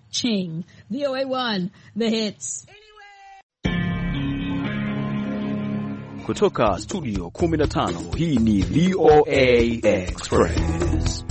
Ching. VOA1, the hits. Kutoka studio 15, hii ni VOA Express.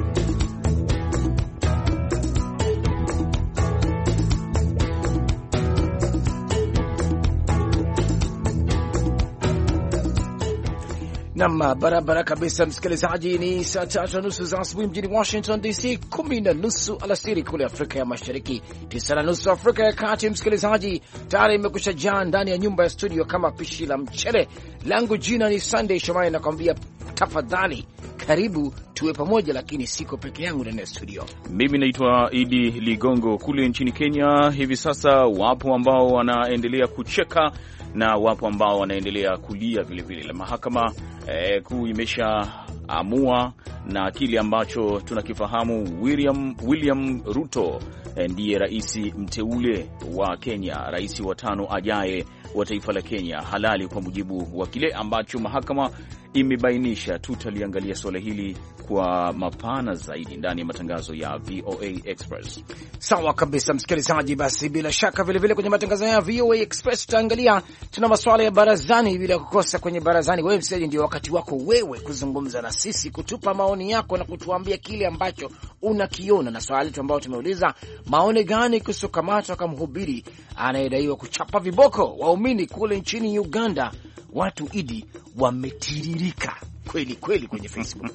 Nam, barabara kabisa msikilizaji, ni saa 3:30 za asubuhi mjini Washington DC, 10:30 alasiri kule Afrika ya Mashariki, 9:30 Afrika ya Kati. Msikilizaji, tayari imekusha jaa ndani ya nyumba ya studio kama pishi la mchele. Langu jina ni Sunday Shomari, nakwambia tafadhali karibu tuwe pamoja, lakini siko peke yangu ndani ya studio. Mimi naitwa Idi Ligongo. Kule nchini Kenya hivi sasa wapo ambao wanaendelea kucheka na wapo ambao wanaendelea kulia vile vile. Mahakama kuu imeshaamua na kile ambacho tunakifahamu, William Ruto ndiye rais mteule wa Kenya, rais wa 5 ajaye wa taifa la Kenya halali, kwa mujibu wa kile ambacho mahakama imebainisha. Tutaliangalia swala hili kwa mapana zaidi ndani ya matangazo ya VOA Express. Sawa kabisa msikilizaji, basi bila shaka vile vile kwenye matangazo ya VOA Express tutaangalia, tuna masuala ya barazani bila kukosa. Kwenye barazani, wewe msikilizaji, ndio wakati wako wewe kuzungumza na sisi, kutupa maoni yako na kutuambia kile ambacho unakiona, na swali letu ambao tumeuliza, maoni gani kuhusu kamatwa kama mhubiri anayedaiwa kuchapa viboko waumini kule nchini Uganda. Watu Idi wametiririka kweli kweli kwenye Facebook.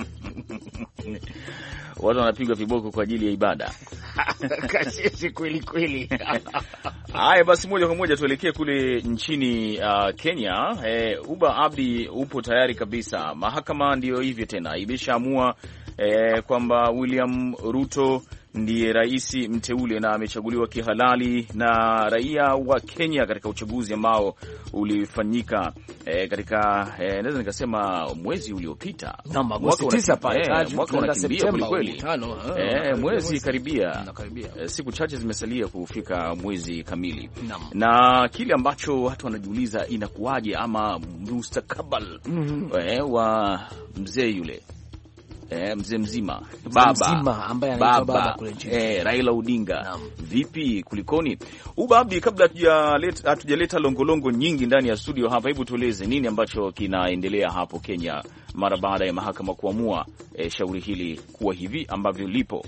Watu wanapigwa viboko kwa ajili ya ibada. Kasisi kweli kweli. Haya basi, moja kwa moja tuelekee kule nchini Kenya. Uba Abdi, upo tayari kabisa. Mahakama ndiyo hivyo tena, imeshaamua kwamba William Ruto ndiye rais mteule na amechaguliwa kihalali na raia wa Kenya katika uchaguzi ambao ulifanyika katika naweza nikasema mwezi uliopita, Agosti 9 pale, mwaka unakimbia kweli, mwezi karibia, siku chache zimesalia kufika mwezi kamili. Na kile ambacho watu wanajiuliza, inakuwaje ama mustakabali wa mzee yule, mzee mzima, baba ambaye anaitwa baba kule nchini, Raila Odinga. Vipi, kulikoni? Ubabi, kabla hatujaleta longolongo nyingi ndani ya studio hapa, hebu tueleze nini ambacho kinaendelea hapo Kenya mara baada ya mahakama kuamua shauri hili kuwa hivi ambavyo lipo.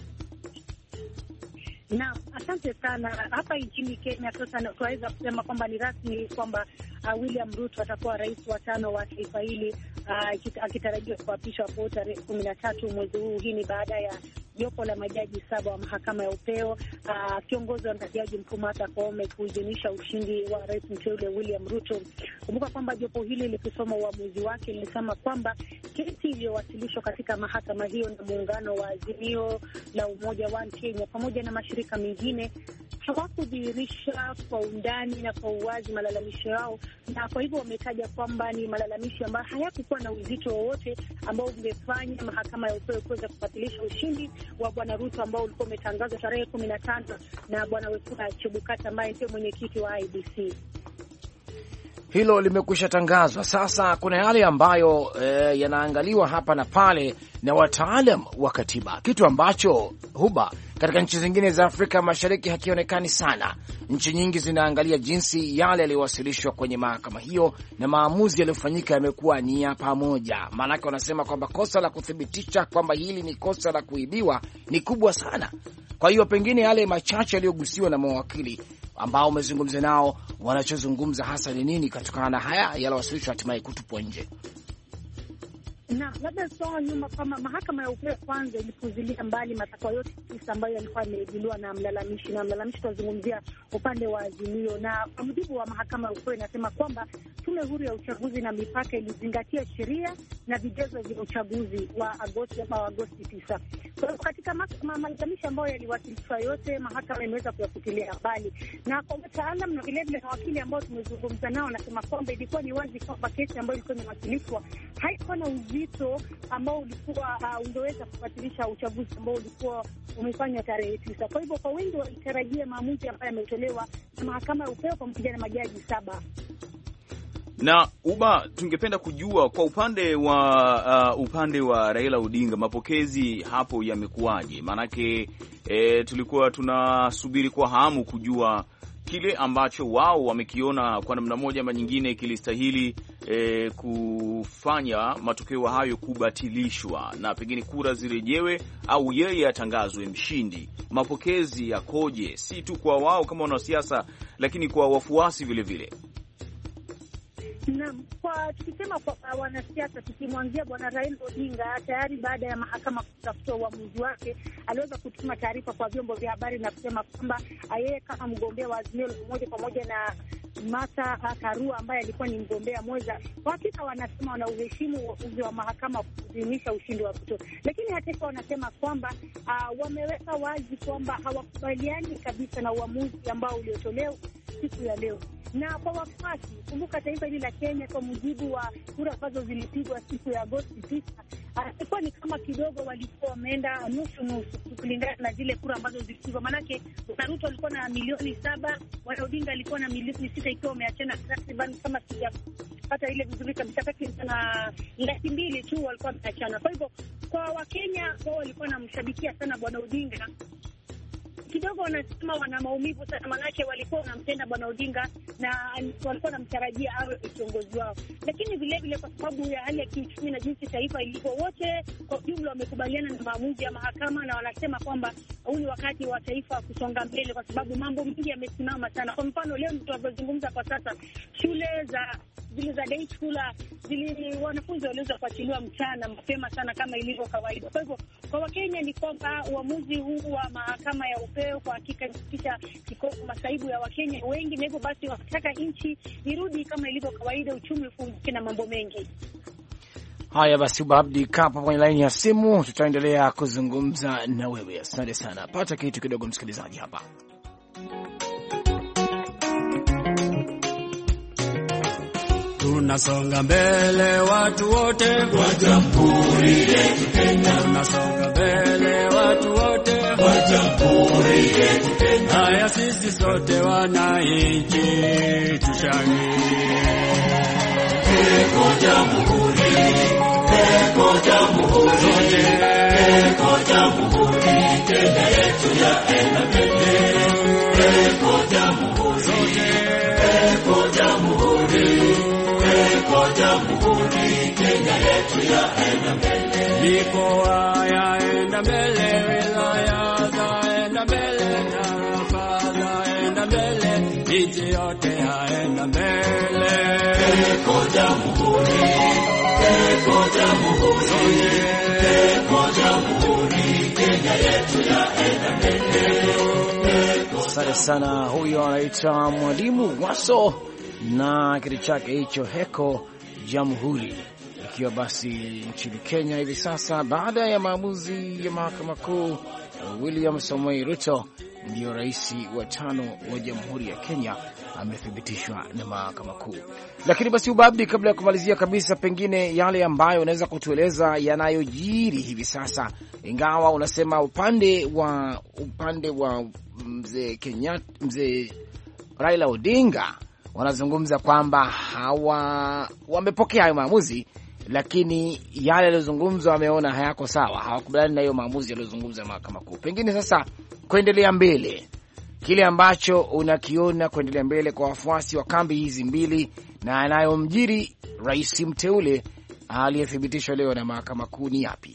Na asante sana. Hapa nchini Kenya sasa tunaweza kusema kwamba ni rasmi kwamba William Ruto atakuwa rais wa 5 wa taifa hili, akitarajiwa kuapishwa kwa tarehe 13 mwezi huu. Hii ni baada ya jopo la majaji 7 wa mahakama ya upeo kiongozwa na jaji mkuu Martha Koome kuidhinisha ushindi wa rais mteule William Ruto. Kumbuka kwamba jopo hili likisoma uamuzi wake lilisema kwamba kesi iliyowasilishwa katika mahakama hiyo na muungano wa Azimio la Umoja wa Kenya pamoja na mashirika mengine hawakudhihirisha kwa undani na kwa uwazi malalamisho yao, na kwa hivyo wametaja kwamba ni malalamishi ambayo hayakuwa na uzito wowote ambao ungefanya mahakama ya upeo kuweza kubatilisha ushindi wa bwana Ruto ambao ulikuwa umetangazwa tarehe 15 na bwana Wekula Chebukati ambaye ndio mwenyekiti wa IEBC. Hilo limekwisha tangazwa. Sasa kuna yale ambayo yanaangaliwa hapa na pale na wataalam wa katiba, kitu ambacho huba katika nchi zingine za Afrika Mashariki hakionekani sana. Nchi nyingi zinaangalia jinsi yale yaliyowasilishwa kwenye mahakama hiyo na maamuzi yaliyofanyika yamekuwa ni ya pamoja. Maanake wanasema kwamba kosa la kuthibitisha kwamba hili ni kosa la kuibiwa ni kubwa sana. Kwa hiyo pengine yale machache yaliyogusiwa na mawakili ambao umezungumza nao, wanachozungumza hasa ni nini kutokana na haya yaliyowasilishwa hatimaye kutupwa nje. Na labda soa nyuma kama mahakama ya upeo kwanza ilipuzilia mbali matakwa yote 9 ambayo yalikuwa yamejibiwa na mlalamishi. Na mlalamishi tunazungumzia upande wa Azimio, na kwa mujibu wa mahakama ya upeo inasema kwamba tume huru ya uchaguzi na mipaka ilizingatia sheria na vigezo vya uchaguzi wa Agosti 9. Kwa hiyo katika malalamishi ambayo yaliwasilishwa yote, mahakama imeweza kuyafutilia mbali. Na kwa mtaalam na vile vile na wakili ambao tumezungumza nao, nasema kwamba ilikuwa ni wazi kwamba kesi ambayo ilikuwa imewasilishwa haikuwa na uzito ambao ulikuwa ungeweza kubatilisha uchaguzi ambao ulikuwa umefanywa tarehe 9. Kwa hivyo kwa wengi walitarajia maamuzi ambayo yametolewa na mahakama ya upeo pamoja na majaji 7. Na Uba, tungependa kujua kwa upande wa Raila Odinga, mapokezi hapo yamekuwaje? Maanake tulikuwa tunasubiri kwa hamu kujua kile ambacho wao wamekiona kwa namna moja ama nyingine kilistahili kufanya matokeo hayo kubatilishwa na pengine kura zirejewe au yeye atangazwe mshindi. Mapokezi yakoje, si tu kwa wao kama wanasiasa, lakini kwa wafuasi vile vile? Na tukisema kwa wanasiasa, tukimwanzia bwana Raila Odinga, tayari baada ya mahakama kutafuta uamuzi wake, aliweza kutuma taarifa kwa vyombo vya habari na kusema kwamba yeye kama mgombea wa Azimio moja pamoja na Martha Karua ambaye alikuwa ni mgombea mwenza, kwa hakika wanasema wana uheshimu uamuzi wa mahakama kuidhinisha ushindi wa Ruto, lakini hata hivyo wanasema kwamba wameweka wazi kwamba hawakubaliani kabisa na uamuzi ambao uliotolewa siku ya leo. Na kwa wafuasi, kumbuka taifa hili la Kenya kwa mujibu wa kura ambazo zilipigwa siku ya Agosti 9, ilikuwa ni kama kidogo walikuwa wameenda nusu kulingana na zile kura ambazo zilipigwa. Manake Ruto alikuwa na milioni 7, Bwana Odinga alikuwa na milioni 6, ikiwa wameachana takriban, kama sijapata ile vizuri kabisa, takriban na 200,000 tu walikuwa wameachana. Kwa hivyo kwa Wakenya wao walikuwa wanamshabikia sana Bwana Odinga. Kidogo wanasema wana maumivu sana, manake walikuwa wanampenda bwana Odinga na walikuwa wanamtarajia awe kiongozi wao, lakini vile vile kwa sababu ya hali ya kiuchumi na jinsi taifa ilivyo, wote kwa jumla wamekubaliana na maamuzi ya mahakama, na wanasema kwamba huu ni wakati wa taifa kusonga mbele, kwa sababu mambo mengi yamesimama sana. Kwa mfano leo tunavyozungumza kwa sasa, shule zile za day school wanafunzi waliweza kuachiliwa mchana mapema sana kama ilivyo kawaida. Kwa hivyo kwa Wakenya ni kwamba uamuzi huu wa mahakama ya upeo kwa hakika kisha kikomo masaibu ya Wakenya wengi, na hivyo basi wanataka nchi irudi kama ilivyo kawaida, uchumi ufunguke na mambo mengi. Haya basi, Abdi Kapo kwenye laini ya simu, tutaendelea kuzungumza na wewe. Asante sana. Pata kitu kidogo msikilizaji hapa. Tunasonga mbele watu wote wa Jamhuri yetu Kenya. Tunasonga mbele watu wote wa Jamhuri yetu Kenya. Haya sisi sote wananchi tushangilie. Eko Jamhuri, eko Jamhuri, eko Jamhuri, Kenya yetu yaenda mbele. Eko Jamhuri, eko Jamhuri, Jamhuri, Kenya yetu yaenda mbele. Mikoa yaenda mbele, wilaya zaenda mbele, tarafa zaenda mbele, nchi yote yaenda mbele. Eko Jamhuri, eko Jamhuri, eko Jamhuri, Kenya yetu yaenda mbele. Asante sana. Huyo anaitwa Mwalimu Waso na kitu chake hicho Heko Jamhuri, ikiwa basi nchini Kenya hivi sasa baada ya maamuzi ya mahakama kuu, William Samoei Ruto ndio rais wa 5 wa Jamhuri ya Kenya, amethibitishwa na mahakama kuu. Lakini basi Ubabdi, kabla ya kumalizia kabisa, pengine yale ambayo unaweza kutueleza yanayojiri hivi sasa, ingawa unasema upande wa mzee Raila Odinga wanazungumza kwamba wamepokea hayo maamuzi, lakini yale yaliyozungumzwa wameona hayako sawa, hawakubaliani na hiyo maamuzi yaliyozungumzwa na mahakama kuu. Pengine sasa kuendelea mbele, kile ambacho unakiona kuendelea mbele kwa wafuasi wa kambi hizi mbili na anayomjiri rais mteule aliyethibitishwa leo na mahakama kuu ni yapi?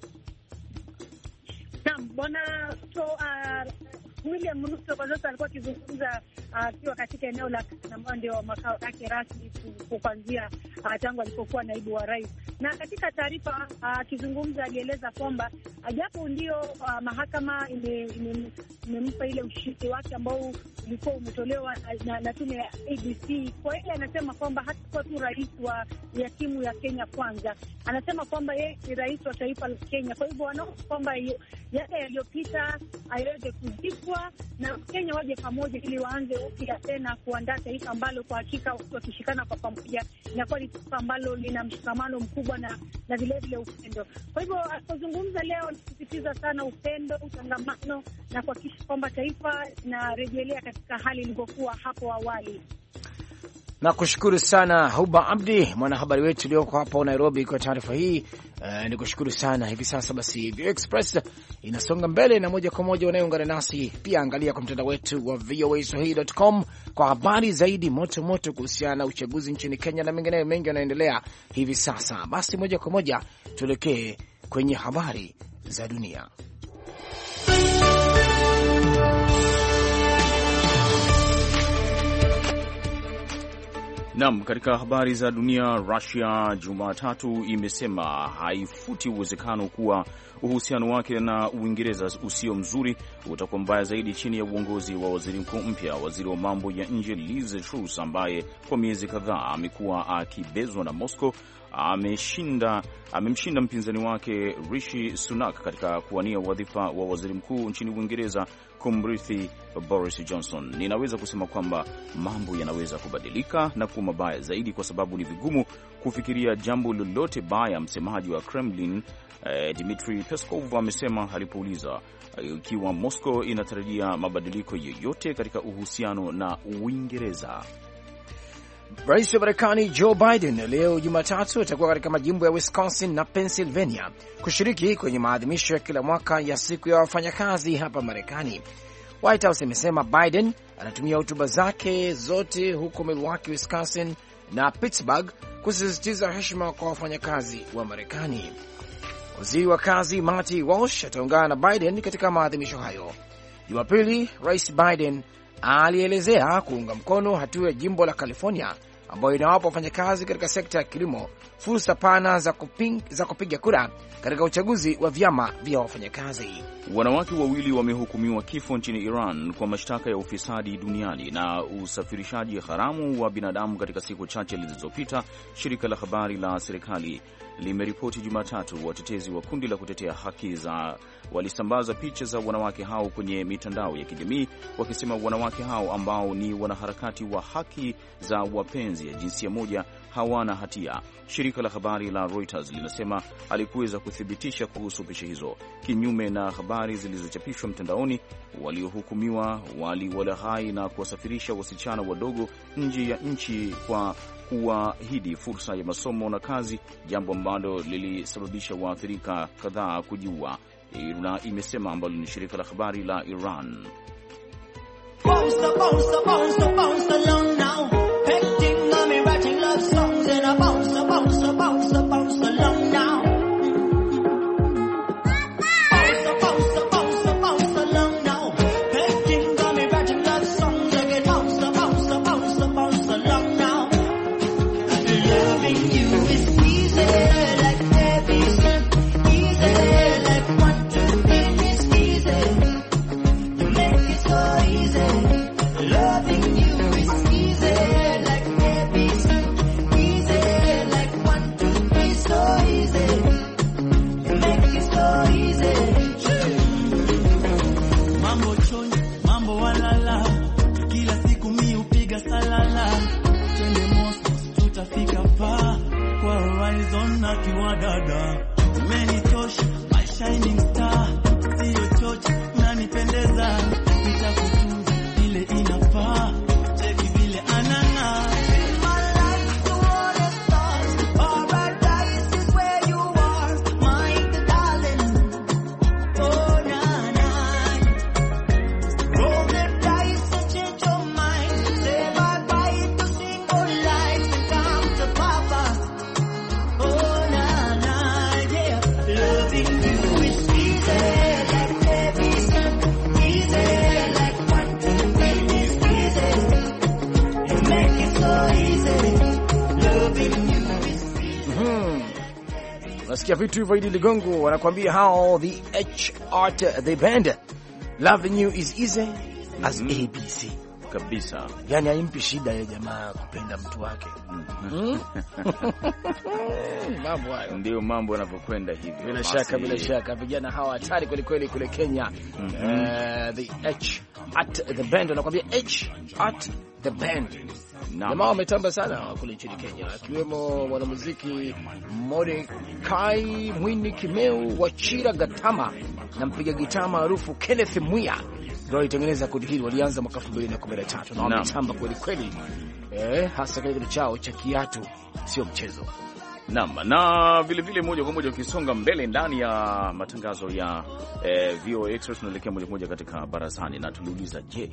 Naam, bwana William Ruto kwa sasa alikuwa akizungumza akiwa katika eneo la ambao ndio makao yake rasmi kuanzia tangu alipokuwa naibu wa rais. Na katika taarifa akizungumza alieleza kwamba japo ndio mahakama imempa ile ushindi wake ambao ulikuwa umetolewa na tume ya ABC, kwa hiyo anasema kwamba hatakuwa tu rais ya timu ya Kenya Kwanza. Anasema kwamba yeye ni rais wa taifa la Kenya. Kwa hivyo wanaona kwamba yale yaliyopita ayaweze kuzikwa na Kenya waje pamoja ili waanze upya tena kuandaa taifa ambalo kwa hakika wakishikana kwa pamoja inakuwa ni taifa ambalo lina mshikamano mkubwa na vile vile upendo. Kwa hivyo alipozungumza leo alisisitiza sana upendo, utangamano na kuhakikisha kwamba taifa linarejelea katika hali ilivyokuwa hapo awali. Na kushukuru sana Huba Abdi, mwanahabari wetu ulioko hapo Nairobi kwa taarifa hii. Ni kushukuru sana. Hivi sasa basi VOA Express inasonga mbele, na moja kwa moja unayoungana nasi pia angalia kwa mtandao wetu wa voaswahili.com kwa habari zaidi moto moto kuhusiana na uchaguzi nchini Kenya na mengineyo mengi yanaendelea hivi sasa. Basi moja kwa moja tuelekee kwenye habari za dunia. Naam, katika habari za dunia, Russia Jumatatu imesema haifuti uwezekano kuwa uhusiano wake na Uingereza usio mzuri utakuwa mbaya zaidi chini ya uongozi wa waziri mkuu mpya. Waziri wa mambo ya nje Liz Truss, ambaye kwa miezi kadhaa amekuwa akibezwa na Moscow, amemshinda mpinzani wake Rishi Sunak katika kuwania wadhifa wa waziri mkuu nchini Uingereza kumrithi Boris Johnson. Ninaweza kusema kwamba mambo yanaweza kubadilika na kuwa mabaya zaidi, kwa sababu ni vigumu kufikiria jambo lolote baya, msemaji wa Kremlin Dmitry Peskov amesema alipoulizwa ikiwa Moscow inatarajia mabadiliko yoyote katika uhusiano na Uingereza. Rais wa Marekani Joe Biden leo Jumatatu atakuwa katika majimbo ya Wisconsin na Pennsylvania kushiriki kwenye maadhimisho ya kila mwaka ya siku ya wafanyakazi hapa Marekani. White House imesema Biden anatumia hotuba zake zote huko Milwaukee, Wisconsin na Pittsburgh kusisitiza heshima kwa wafanyakazi wa Marekani. Waziri wa kazi Marty Walsh ataungana na Biden katika maadhimisho hayo. Jumapili, Rais Biden alielezea kuunga mkono hatua ya jimbo la California ambayo inawapa wafanyakazi katika sekta ya kilimo fursa pana za kupiga kura katika uchaguzi wa vyama vya wafanyakazi. Wanawake wawili wamehukumiwa kifo nchini Iran kwa mashtaka ya ufisadi duniani na usafirishaji haramu wa binadamu katika siku chache zilizopita, shirika la habari la serikali limeripoti Jumatatu. Watetezi wa kundi la kutetea haki za walisambaza picha za wanawake hao kwenye mitandao ya kijamii, wakisema wanawake hao ambao ni wanaharakati wa haki za wapenzi ya jinsia moja hawana hatia. Shirika la habari la Reuters linasema alikuweza kuthibitisha kuhusu picha hizo. Kinyume na habari zilizochapishwa mtandaoni, waliohukumiwa waliwalaghai na kuwasafirisha wasichana wadogo nje ya nchi kwa kuwaahidi fursa ya masomo na kazi, jambo ambalo lilisababisha waathirika kadhaa kujiua, na imesema ambalo ni shirika la habari la Iran. Nasikia vitu hivyo. Idi Ligongo wanakuambia hao the H Art the band, loving you is easy as ABC kabisa. Yani haimpi shida ya jamaa kupenda mtu wake. Mambo hayo ndio mambo yanavyokwenda hivi. Bila shaka vijana hawa hatari kweli kweli kule Kenya. The H Art the band wanakuambia H Art the band. Jamaa wametamba sana kule nchini Kenya, akiwemo mwanamuziki Mordecai Mwini Kimeu, Wachira Gatama na mpiga gitaa maarufu Kenneth Mwia. ndio walitengeneza kundi hili, walianza mwaka 2013 na wametamba kweli kweli, hasa kile kitu chao cha kiatu sio mchezo. Naam, na vile vile moja kwa moja ukisonga mbele ndani ya matangazo ya VOA Express, tunaelekea moja kwa moja katika barazani na tuliuliza, je,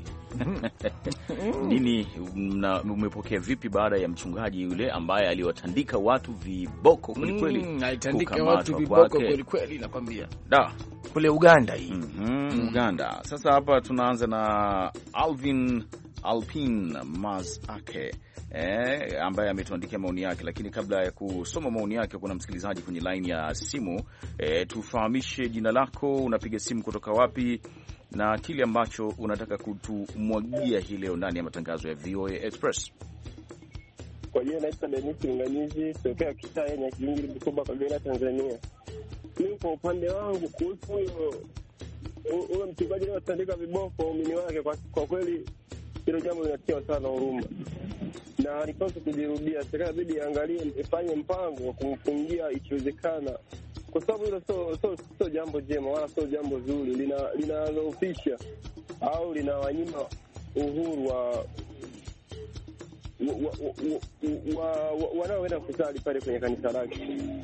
nini umepokea vipi baada ya mchungaji yule ambaye aliwatandika watu viboko kweli kweli, alitandika watu viboko kweli kweli, nakwambia kule Uganda hii. Uganda. Sasa hapa tunaanza na Alpin Mazake ambaye ametuandikia maoni yake, lakini kabla ya kusoma maoni yake kuna msikilizaji kwenye line ya simu. Tufahamishe jina lako, unapiga simu kutoka wapi, na kile ambacho unataka kutumwagia hii leo ndani ya matangazo ya VOA Express. Kwa hiyo naitwa Dennis Nganyizi tokea Kitaya na Kijingiri Bukoba, Kagera, Tanzania. Mimi kwa upande wangu kuhusu huyo mchungaji aliyotandika viboko waumini wake, kwa kweli hilo jambo linatia sana huruma na halipaswi kujirudia. Serikali inabidi iangalie, ifanye mpango wa kumfungia ikiwezekana, kwa sababu hilo sio jambo jema wala sio jambo zuri, linadhoofisha au linawanyima uhuru wanaoenda kusali pale kwenye kanisa lake.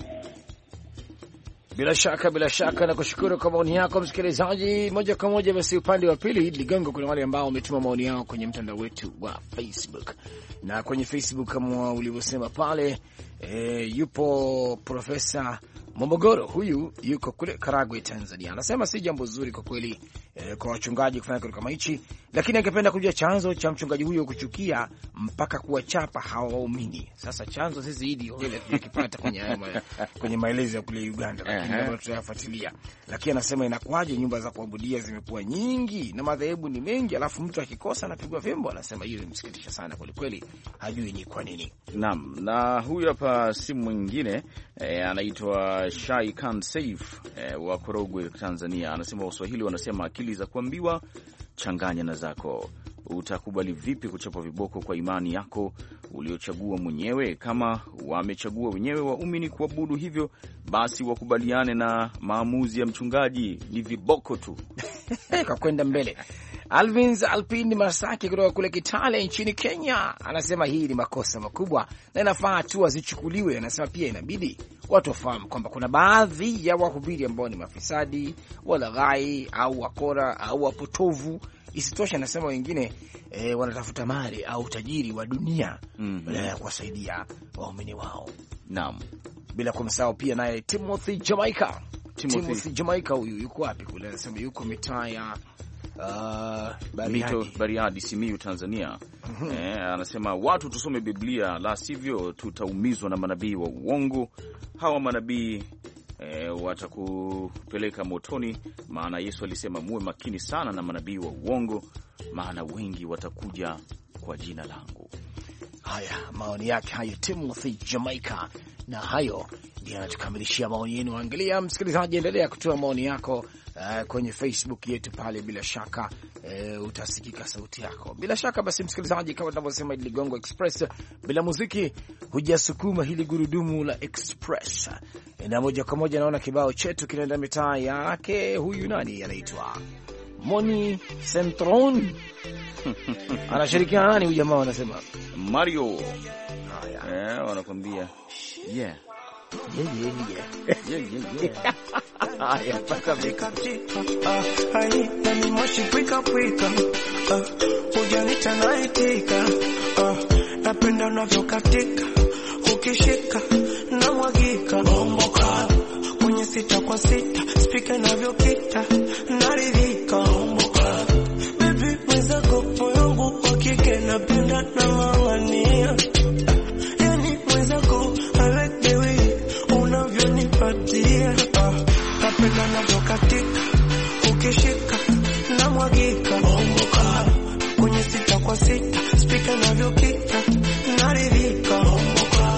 Bila shaka na kushukuru kwa maoni yako msikilizaji. Moja kwa moja basi upande wa pili Ligongo, kuna wale ambao wametuma maoni yao kwenye mtandao wetu wa Facebook. Na kwenye Facebook kama ulivyosema pale, yupo Profesa Momogoro, huyu yuko kule Karagwe, Tanzania. Anasema si jambo zuri kwa kweli kwa wachungaji kufanya kitu kama hichi, lakini angependa kujua chanzo cha mchungaji huyo kuchukia mpaka kuwachapa hawa waumini. Sasa chanzo sisi hili ile tukipata kwenye maelezo ya kule Uganda, lakini kama tutayafuatilia. Lakini anasema inakuaje nyumba za kuabudia zimekuwa nyingi na madhehebu ni mengi, alafu mtu akikosa anapigwa fimbo. Anasema hiyo imsikitisha sana kweli kweli, hajui ni kwa nini. Naam, na huyu hapa simu mwingine anaitwa Shai Khan Saif wa Korogwe, Tanzania. Anasema Waswahili wanasema akili za kuambiwa changanya na zako. Utakubali vipi kuchapa viboko kwa imani yako uliochagua mwenyewe? Kama wamechagua wenyewe waumini kuabudu hivyo, basi wakubaliane na maamuzi ya mchungaji, ni viboko tu. Kwa kwenda mbele. Alpin Masaki kutoka kule Kitale nchini Kenya anasema hii ni makosa makubwa na inafaa hatua zichukuliwe. Anasema pia inabidi watu wafahamu kwamba kuna baadhi ya wahubiri ambao ni mafisadi, walaghai au wakora au wapotovu. Isitoshe anasema wengine wanatafuta mali au utajiri wa dunia badala ya kuwasaidia waumini wao. Naam, bila kumsahau pia naye Timothy Jamaica, huyu yuko wapi kule? Anasema yuko mitaa ya Bariadi, Simiyu, Tanzania. Anasema watu tusome Biblia, la sivyo tutaumizwa na manabii wa uongo. Hawa manabii watakupeleka motoni, maana Yesu alisema muwe makini sana na manabii wa uongo, maana wengi watakuja kwa jina langu. Haya, maoni yake hayo Timothy Jamaica, na hayo ndio yanatukamilishia maoni yenu. Angalia msikilizaji, endelea kutoa maoni yako kwenye Facebook yetu pale, bila shaka utasikika sauti yako. Bila shaka basi msikilizaji, kama tunavyosema Ligongo Express, bila muziki hujasukuma hili gurudumu la Express. Na moja kwa moja naona kibao chetu kinaenda mitaa yake. Huyu nani anaitwa Moni Centron anashirikiana nani huyu jamaa? Wanasema Mario. Haya, wanakuambia yeah. Haya, paka vikatika hai na ni moshi kwika hujanita naitika napenda unavyokatika ukishika na mwagika bomboka kwenye sita kwa sita speaker inavyokita naridhika bomboka baby mwenzako moyo wa kike napenda na mangania yani mwenzako I like the way unavyonipatia napenda unavyokatika ukishika na mwagika bomboka kwenye sita kwa sita speaker inavyokita naridhika bomboka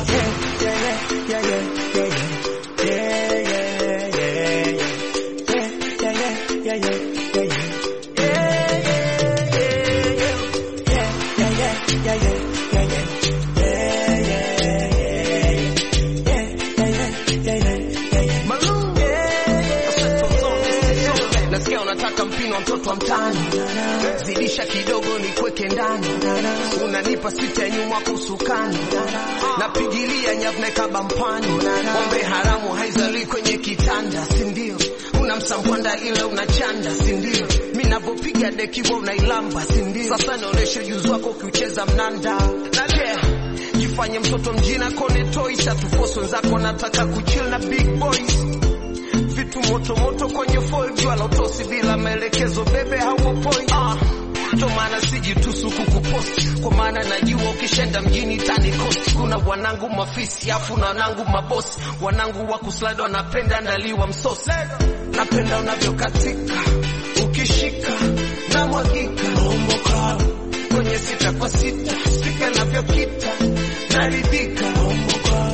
mtoto wa mtani, zidisha kidogo nikweke ndani, unanipa sita ya nyuma kusukani, napigilia nyavne kaba mpani, pombe haramu haizali kwenye kitanda, sindio? Unamsambwanda ile unachanda, sindio? Mimi ninapopiga deki wewe unailamba, sindio? Sasa naonesha ujuzi wako ukicheza mnanda, jifanye mtoto mjina kone toys, atufoso wenzako nataka kuchill na big boys, vitu moto moto kwenye fold, wala utosi bila maelekezo, bebe hawo point. Ndo maana sijitusu kukupost, kwa maana najua ukishenda mjini tani cost. Kuna wanangu mafisi afu na wanangu mabosi, wanangu wa kuslide wanapenda ndaliwa msosi, napenda unavyokatika ukishika na mwagika, omboka kwenye sita kwa sita, sika navyokita naridhika, omboka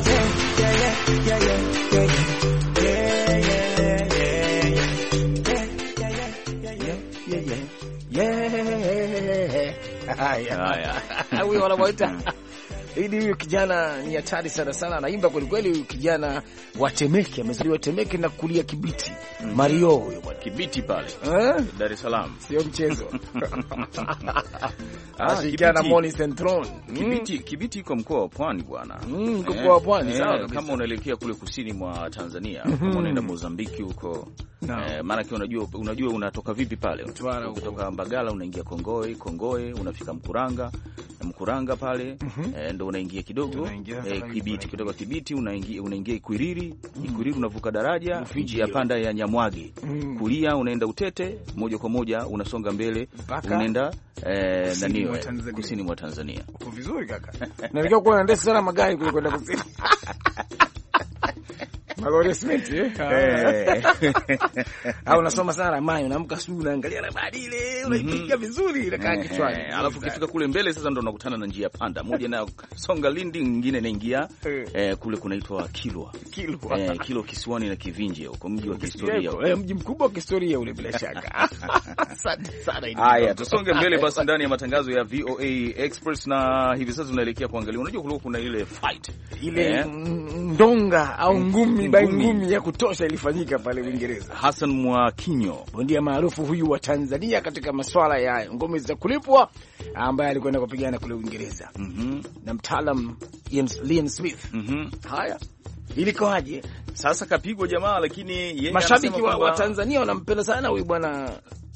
haya. Huyo wanamuita huyu kijana ni hatari sana sana, anaimba kweli kweli. Huyu kijana wa Temeke, amezaliwa Temeke na kulia Kibiti. Mario huyo bwana, Kibiti pale Dar es Salaam, sio mchezo. Kijana Moni Centron. Kibiti iko mkoa wa Pwani bwana. Mkoa wa Pwani sawa. Kama unaelekea kule kusini mwa Tanzania, kama unaenda Mozambiki huko, maana unajua unatoka vipi pale? Kutoka Mbagala unaingia Kongoe unafika Mkuranga pale, ndio unaingia kidogo Kibiti. Kutoka Kibiti unaingia Ikwiriri, unavuka daraja njia panda ya Nyamwage, kulia unaenda Utete, moja kwa moja unasonga mbele unaenda kusini mwa Tanzania. Uko vizuri kaka. Naelekea kuwa naendesha sana magari kule kwenda kusini. Magari simenti au unasoma sana ramani, unaamka asubuhi unaangalia ramani ile unaipiga vizuri inakaa kichwani. Alafu ukifika kule mbele sasa ndo unakutana na njia panda, moja na songa Lindi, nyingine inaingia kule kunaitwa Kilwa kisiwani na Kivinje, huko mji wa kihistoria, mji mkubwa wa kihistoria ule bila shaka. Asante sana. Haya, tusonge mbele basi ndani ya matangazo ya VOA Express, na hivi sasa tunaelekea kuangalia, unajua kulikuwa kuna ile fight ile ndonga au ngumi ya kutosha ilifanyika pale Uingereza. Hassan Mwakinyo bondia maarufu huyu wa Tanzania katika masuala ya ngome za kulipwa, ambaye alikwenda kupigana kule Uingereza na mtaalam Liam Smith. Haya, ilikoaje? Sasa kapigwa jamaa, lakini yeye mashabiki wa Tanzania wanampenda sana huyu bwana.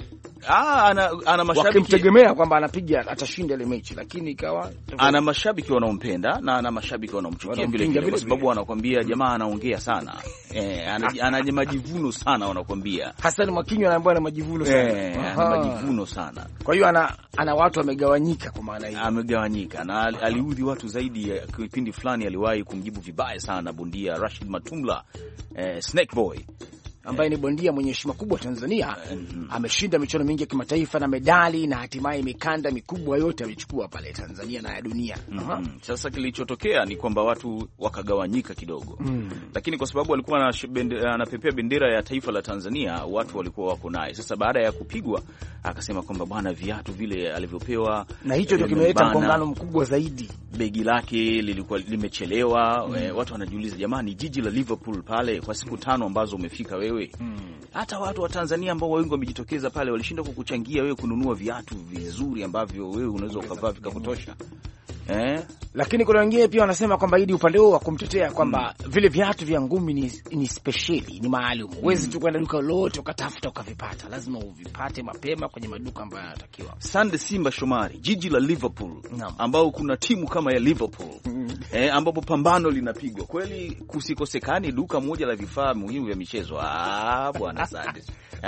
Ana mashabiki wakimtegemea kwamba atashinda ile mechi, lakini ikawa ana mashabiki wanaompenda na ana mashabiki wanaomchukia vile, kwa sababu wanakuambia jamaa anaongea sana, ana majivuno sana, wanakuambia Hassan Mwakinyo anaambiwa ana majivuno sana, ana majivuno sana. Kwa hiyo ana watu wamegawanyika, kwa maana hiyo amegawanyika, na aliudhi watu zaidi. Kipindi fulani aliwahi kumjibu vibaya sana bondia Rashid Matumla, Snake Boy, ambaye ni bondia mwenye heshima kubwa Tanzania. Ameshinda michuano mingi ya kimataifa na medali, na hatimaye mikanda mikubwa yote amechukua pale Tanzania na ya dunia. Sasa kilichotokea ni kwamba watu wakagawanyika kidogo, lakini kwa sababu alikuwa anapepea bendera ya taifa la Tanzania, watu walikuwa wako naye. Sasa baada ya kupigwa akasema kwamba bwana, viatu vile alivyopewa, na hicho ndio kimeleta mgongano mkubwa zaidi. Begi lake lilikuwa limechelewa. Watu wanajiuliza, jamani, jiji la Liverpool pale kwa siku 5 ambazo umefika wewe, hata watu wa Tanzania ambao wengi wamejitokeza pale walishinda kukuchangia wewe kununua viatu vizuri ambavyo wewe unaweza ukavaa vikakutosha. Lakini kuna wengine pia wanasema kwamba hili upande huo wa kumtetea kwamba vile viatu vya ngumi ni speciali, ni maalum. Huwezi tu kwenda duka lolote ukatafuta ukavipata, lazima uvipate mapema kwenye maduka ambayo yanatakiwa. Sande Simba Shomari, jiji la Liverpool ambao kuna timu kama ya Liverpool ambapo pambano linapigwa kweli, kusikosekani duka moja la vifaa muhimu vya michezo. Bwana Sande.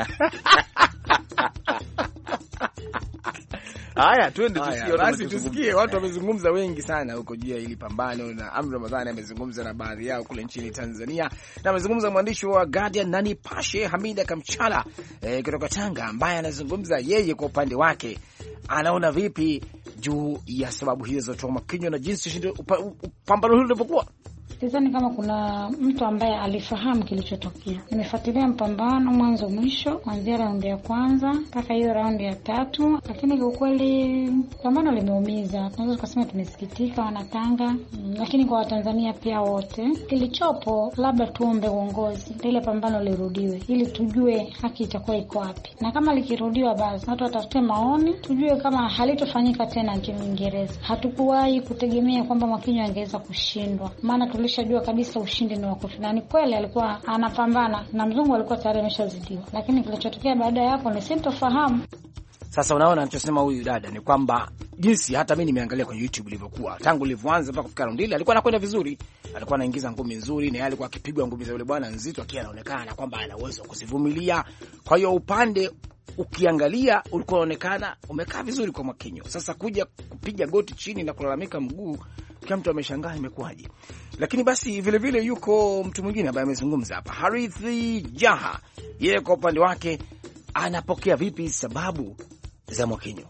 Haya, twende tusikie watu wamezungumza wengi sana huko juu ya hili pambano, na Amri Ramadhani amezungumza na baadhi yao kule nchini Tanzania, na amezungumza mwandishi wa Guardian na Nipashe Hamida Kamchala kutoka Tanga, ambaye anazungumza yeye kwa upande wake anaona vipi juu ya sababu hizo za Mwakinyo na jinsi pambano hilo lilivyokuwa. sidhani kama kuna mtu ambaye alifahamu kilichotokea. Nimefuatilia mpambano mwanzo mwisho, kuanzia raundi ya kwanza mpaka hiyo raundi ya 3, lakini kwa kweli pambano limeumiza. Tunaweza tukasema tumesikitika wanatanga, lakini kwa Watanzania pia wote, kilichopo labda tuombe uongozi ile pambano lirudiwe ili tujue haki itakuwa iko wapi, na kama likirudiwa basi watu watafute maoni, tujue kama halitofanyika tena nchini Uingereza. Hatukuwahi kutegemea kwamba Mwakinyo angeweza kushindwa, maana tulishajua kabisa ushindi ni wako, na ni kweli alikuwa anapambana na mzungu alikuwa tayari ameshazidiwa, lakini kilichotokea baada ya hapo ni sintofahamu. Sasa unaona anachosema huyu dada ni kwamba jinsi hata mimi nimeangalia kwenye YouTube ilivyokuwa tangu ilivyoanza mpaka kufika raundi ile, alikuwa anakwenda vizuri, alikuwa anaingiza ngumi nzuri, na yeye alikuwa akipigwa ngumi za yule bwana nzito, akiwa anaonekana kwamba ana uwezo wa kuzivumilia. Kwa hiyo upande ukiangalia ulikuwa unaonekana umekaa vizuri kwa Mwakinyo. Sasa kuja kupiga goti chini na kulalamika mguu, kila mtu ameshangaa imekuwaje. Lakini basi vile vile yuko mtu mwingine ambaye amezungumza hapa, Harith Jaha. Yeye kwa upande wake anapokea vipi sababu za Mwakinyo?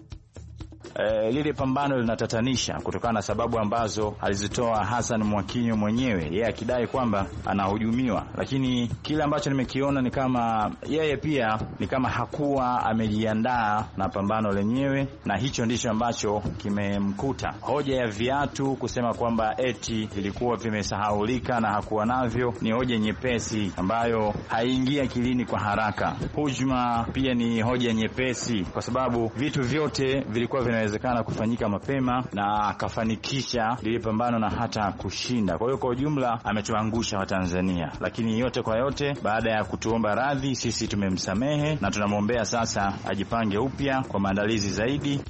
Lile pambano linatatanisha kutokana na sababu ambazo alizitoa Hassan Mwakinyo mwenyewe, yeye akidai kwamba anahujumiwa, lakini kile ambacho nimekiona ni kama yeye pia ni kama hakuwa amejiandaa na pambano lenyewe, na hicho ndicho ambacho kimemkuta. Hoja ya viatu kusema kwamba eti vilikuwa vimesahaulika na hakuwa navyo ni hoja nyepesi ambayo haingia kilini kwa haraka. Hujuma pia ni hoja nyepesi kwa sababu vitu vyote vilikuwa vinawezekana kufanyika mapema na akafanikisha lile pambano na hata kushinda. Kwa hiyo kwa ujumla ametuangusha Watanzania, lakini yote kwa yote, baada ya kutuomba radhi, sisi tumemsamehe na tunamwombea sasa ajipange upya kwa maandalizi zaidi.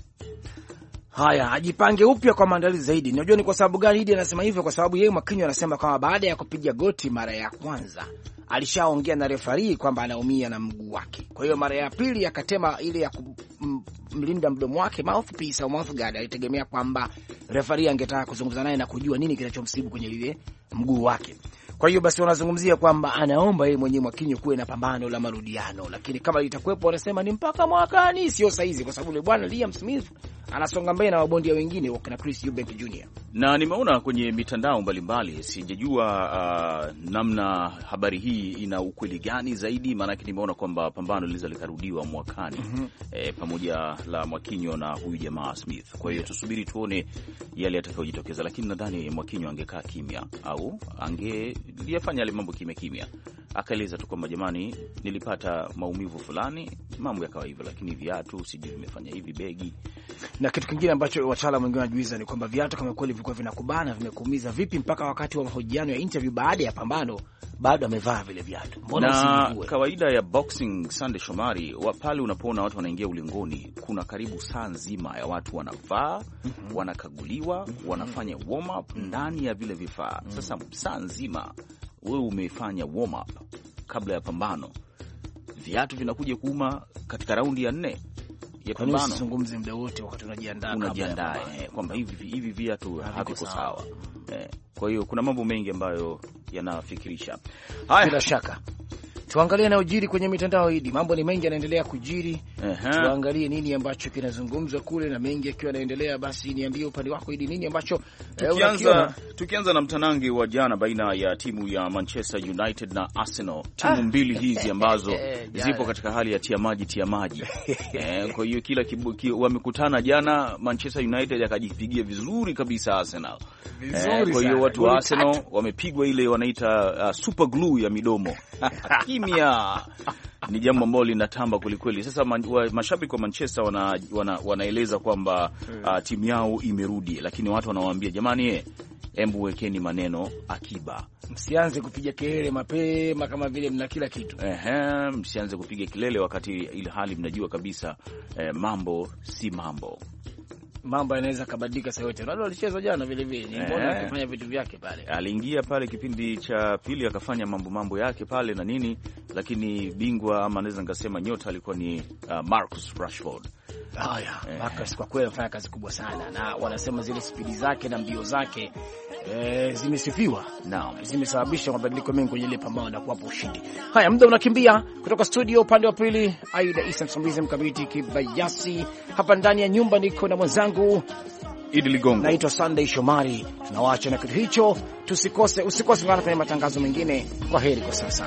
Haya, ajipange upya kwa maandalizi zaidi. Unajua ni kwa sababu gani Idi anasema hivyo? Kwa sababu yeye Mwakinyo anasema kwamba baada ya kupiga goti mara ya kwanza alishaongea na refarii kwamba anaumia na mguu wake. Kwa hiyo mara ya pili akatema ile ya kumlinda mdomo wake, mouthpiece au mouth guard, alitegemea kwamba refarii angetaka kuzungumza naye na kujua nini kinachomsibu kwenye ile mguu wake. Kwa hiyo basi wanazungumzia kwamba anaomba yeye mwenyewe Mwakinyo kuwe na pambano la marudiano, lakini kama litakuwepo wanasema ni mpaka mwakani, sio saizi, kwa sababu yule bwana Liam Smith anasonga mbele na wabondia wengine wakina Chris Eubank Jr. Na nimeona kwenye mitandao mbalimbali, sijajua namna habari hii ina ukweli gani zaidi, maana yake nimeona kwamba pambano liliza likarudiwa mwakani pamoja la Mwakinyo na huyu jamaa Smith. Kwa hiyo tusubiri tuone yale yatakayojitokeza, lakini nadhani Mwakinyo angekaa kimya au angeliyafanya yale mambo kimya, akaeleza tu kwamba jamani, nilipata maumivu fulani, mambo yakawa hivyo, lakini viatu sijui vimefanya hivi, begi. Na kitu kingine ambacho wataalamu wengine wanajiuliza ni kwamba viatu kama kweli vilikuwa vinakubana, vimekuumiza vipi mpaka wakati wa mahojiano ya interview baada ya pambano bado amevaa vile viatu? Mbona usijiue? Kawaida ya boxing, Sunday Shomari, pale unapoona watu wanaingia ulingoni, kuna karibu saa nzima ya watu wanavaa, wanakaguliwa, wanafanya warm up ndani ya vile vifaa. Sasa saa nzima wewe umefanya warm up kabla ya pambano, viatu vinakuja kuuma katika raundi ya 4 ya pambano. Usizungumze muda wote wakati unajiandaa kwamba hivi viatu haviko sawa. Kwa hiyo kuna mambo mengi ambayo yanafikirisha. Haya, bila shaka tuangalie yanayojiri kwenye mitandao hii. Mambo ni mengi yanaendelea kujiri. Tuangalie nini ambacho kinazungumzwa kule, na mengi yakiwa yanaendelea, basi niambie upande wako hidi nini ambacho tukianza na mtanange wa jana baina ya timu ya Manchester United na Arsenal, timu mbili hizi ambazo zipo katika hali ya tia maji. Kwa hiyo kila wamekutana jana, Manchester United akajipigia vizuri kabisa Arsenal. Kwa hiyo watu wa Arsenal wamepigwa ile wanaita super glue ya midomo. Kimya ni jambo ambalo linatamba kwelikweli. Sasa mashabiki wa Manchester wanaeleza kwamba timu yao imerudi, lakini watu wanawaambia jamani, hebu wekeni maneno akiba, msianze kupiga kelele mapema kama vile mna kila kitu. Msianze kupiga kelele wakati ile hali mnajua kabisa mambo si mambo yanaweza kabadilika saa yote. Ronaldo alicheza jana vile vile, mbona akifanya vitu vyake pale, aliingia pale kipindi cha pili akafanya mambo yake pale na nini, lakini bingwa ama naweza ngasema nyota alikuwa ni Marcus Rashford. Marcus kwa kweli anafanya kazi kubwa sana, na wanasema zile spidi zake na mbio zake zimesifiwa na zimesababisha mabadiliko mengi kwenye ile pambano na kuwapa ushindi. Haya, muda unakimbia. Kutoka studio upande wa pili, Aida Isa Msambizi, Mkamiti Kibayasi. Hapa ndani ya nyumba niko na mwenzangu Idi Ligongo. Naitwa Sunday Shomari. Tunawaacha na kitu hicho. Usikose kuungana kwenye matangazo mengine. Kwa heri kwa sasa.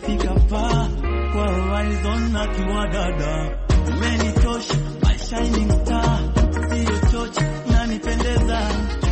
Tutafika far kwa horizon na kiwadada. Umenitosha, my shining